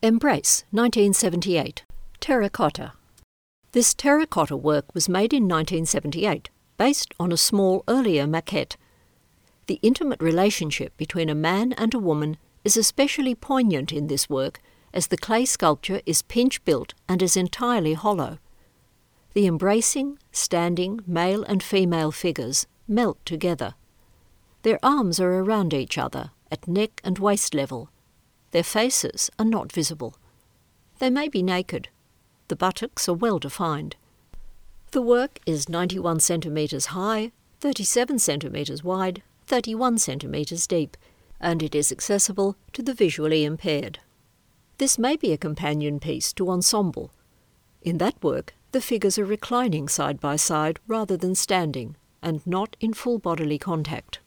Embrace, 1978. Terracotta. This terracotta work was made in 1978, based on a small earlier maquette. The intimate relationship between a man and a woman is especially poignant in this work, as the clay sculpture is pinch-built and is entirely hollow. The embracing, standing male and female figures melt together. Their arms are around each other, at neck and waist level. Their faces are not visible. They may be naked. The buttocks are well defined. The work is 91 centimetres high, 37 centimetres wide, 31 centimetres deep, and it is accessible to the visually impaired. This may be a companion piece to ensemble. In that work, the figures are reclining side by side rather than standing, and not in full bodily contact.